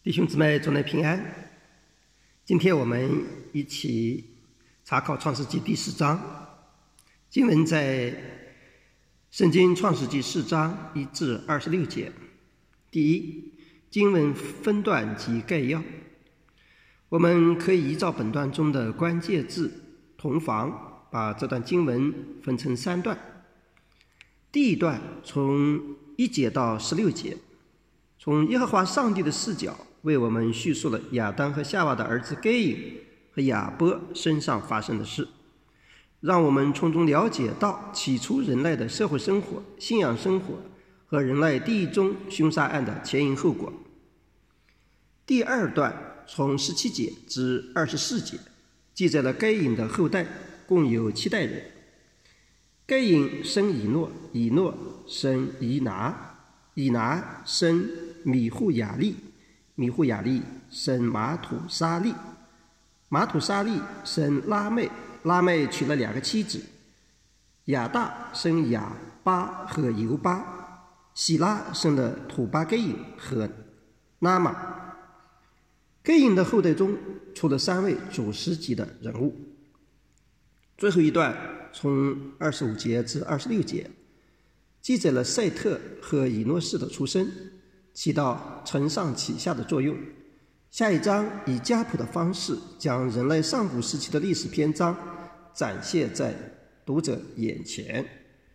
弟兄姊妹，主内平安。今天我们一起查考创世纪第4章。经文在圣经创世纪4章1至26节。第一，经文分段及概要。我们可以依照本段中的关键字同房，把这段经文分成3段。第一段从1节到16节，从耶和华上帝的视角为我们叙述了亚当和夏娃的儿子该隐和亚伯身上发生的事，让我们从中了解到起初人类的社会生活、信仰生活和人类第一宗凶杀案的前因后果。第二段从17节至24节，记载了该隐的后代共有7代人。该隐生以诺，以诺生以拿，以拿生米户雅利，米户雅利生马土沙利，马土沙利生拉妹，拉妹娶了2个妻子，亚大生亚巴和犹巴，喜拉生了土巴该隐和拉玛。该隐的后代中出了3位主事级的人物。最后一段从25节至26节，记载了赛特和以诺士的出生，起到承上启下的作用。下一章以家谱的方式将人类上古时期的历史篇章展现在读者眼前。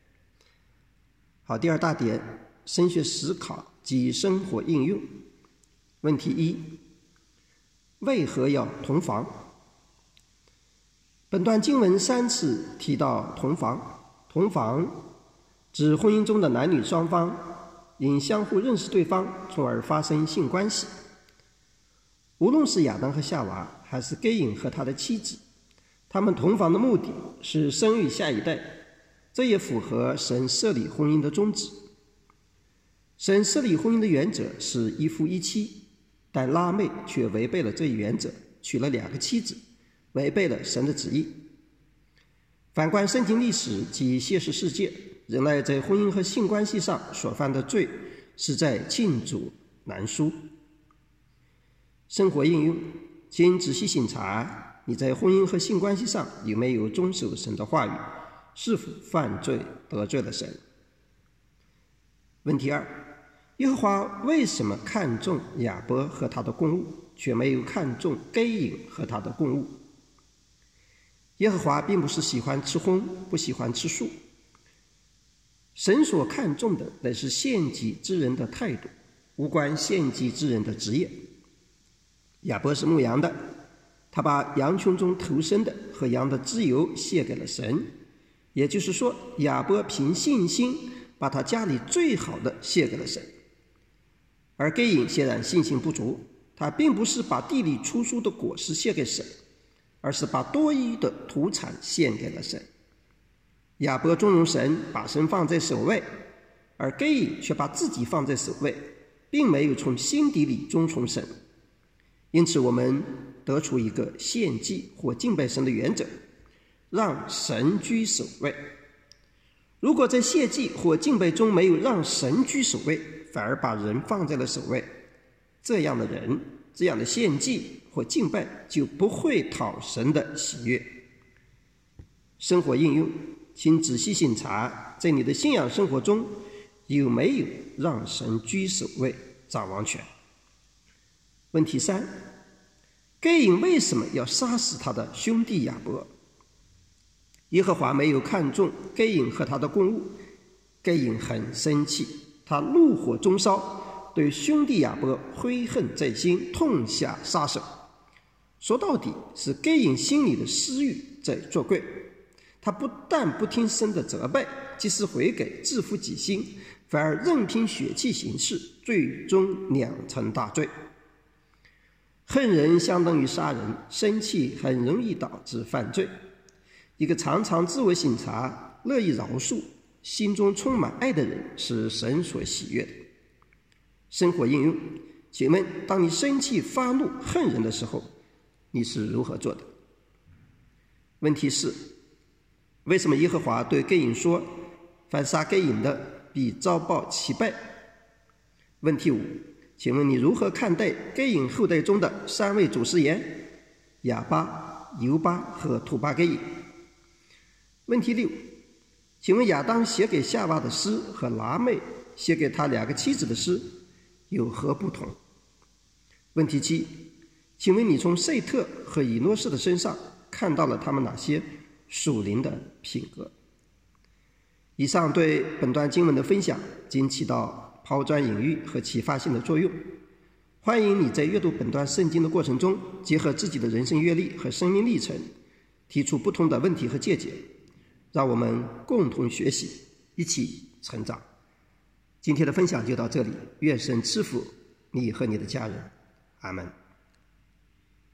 好，第二大点，神学思考及生活应用。问题1：为何要同房？本段经文3次提到同房。同房指婚姻中的男女双方因相互认识对方，从而发生性关系。无论是亚当和夏娃，还是该隐和他的妻子，他们同房的目的是生育下一代，这也符合神设立婚姻的宗旨。神设立婚姻的原则是一夫一妻，但拉妹却违背了这一原则，娶了2个妻子，违背了神的旨意。反观圣经历史及现实世界，人类在婚姻和性关系上所犯的罪，实在罄竹难书。生活应用，请仔细审查你在婚姻和性关系上有没有遵守神的话语，是否犯罪得罪了神。问题2：耶和华为什么看重亚伯和他的供物，却没有看重该隐和他的供物？耶和华并不是喜欢吃荤，不喜欢吃素。神所看重的乃是献祭之人的态度，无关献祭之人的职业。亚伯是牧羊的，他把羊群中头生的和羊的脂油献给了神，也就是说，亚伯凭信心把他家里最好的献给了神。而该隐显然信心不足，他并不是把地里出熟的果实献给神，而是把多余的土产献给了神。亚伯尊荣神，把神放在首位，而该隐却把自己放在首位，并没有从心底里尊崇神。因此我们得出一个献祭或敬拜神的原则，让神居首位。如果在献祭或敬拜中没有让神居首位，反而把人放在了首位，这样的人，这样的献祭或敬拜就不会讨神的喜悦。生活应用，请仔细审查在你的信仰生活中有没有让神居首位掌王权。问题3：该隐为什么要杀死他的兄弟亚伯？耶和华没有看重该隐和他的供物，该隐很生气，他怒火中烧，对兄弟亚伯悔恨在心，痛下杀手。说到底是该隐心里的私欲在作怪，他不但不听神的责备，即使悔改自负己心，反而任凭血气行事，最终酿成大罪。恨人相当于杀人，生气很容易导致犯罪。一个常常自我省察、乐意饶恕、心中充满爱的人，是神所喜悦的。生活应用，请问当你生气、发怒、恨人的时候，你是如何做的？问题4：为什么耶和华对该隐说，凡杀该隐的必遭报7败？问题5： 请问你如何看待该隐后代中的3位祖师爷哑巴、犹巴和土巴该隐？问题6，请问亚当写给夏娃的诗和拉妹写给他2个妻子的诗有何不同？问题7，请问你从塞特和以诺士的身上看到了他们哪些属灵的品格？以上对本段经文的分享仅起到抛砖引玉和启发性的作用。欢迎你在阅读本段圣经的过程中，结合自己的人生阅历和生命历程，提出不同的问题和见解，让我们共同学习，一起成长。今天的分享就到这里，愿神赐福你和你的家人。阿们。